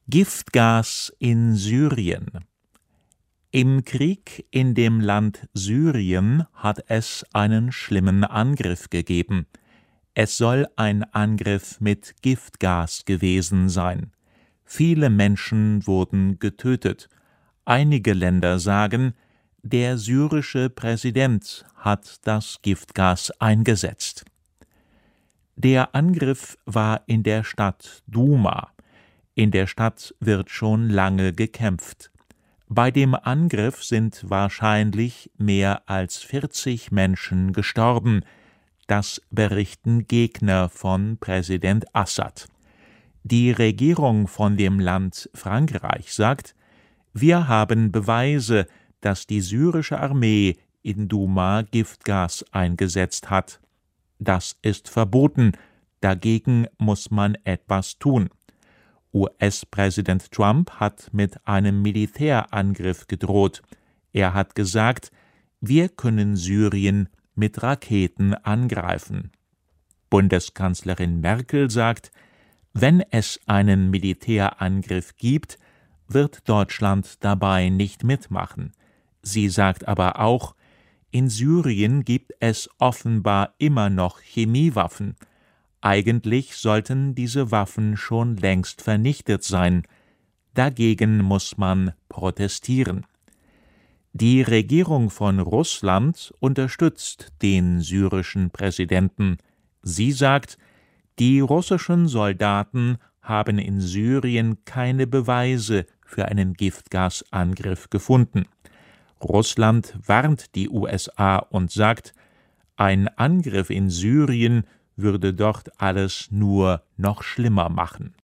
Giftgas in Syrien. Im Krieg in dem Land Syrien hat es einen schlimmen Angriff gegeben. Es soll ein Angriff mit Giftgas gewesen sein. Viele Menschen wurden getötet. Einige Länder sagen, der syrische Präsident hat das Giftgas eingesetzt. Der Angriff war in der Stadt Douma. In der Stadt wird schon lange gekämpft. Bei dem Angriff sind wahrscheinlich mehr als 40 Menschen gestorben. Das berichten Gegner von Präsident Assad. Die Regierung von dem Land Frankreich sagt, wir haben Beweise, dass die syrische Armee in Douma Giftgas eingesetzt hat. Das ist verboten, dagegen muss man etwas tun. US-Präsident Trump hat mit einem Militärangriff gedroht. Er hat gesagt, wir können Syrien mit Raketen angreifen. Bundeskanzlerin Merkel sagt, wenn es einen Militärangriff gibt, wird Deutschland dabei nicht mitmachen. Sie sagt aber auch, in Syrien gibt es offenbar immer noch Chemiewaffen. Eigentlich sollten diese Waffen schon längst vernichtet sein. Dagegen muss man protestieren. Die Regierung von Russland unterstützt den syrischen Präsidenten. Sie sagt, die russischen Soldaten haben in Syrien keine Beweise für einen Giftgasangriff gefunden. Russland warnt die USA und sagt, ein Angriff in Syrien würde dort alles nur noch schlimmer machen.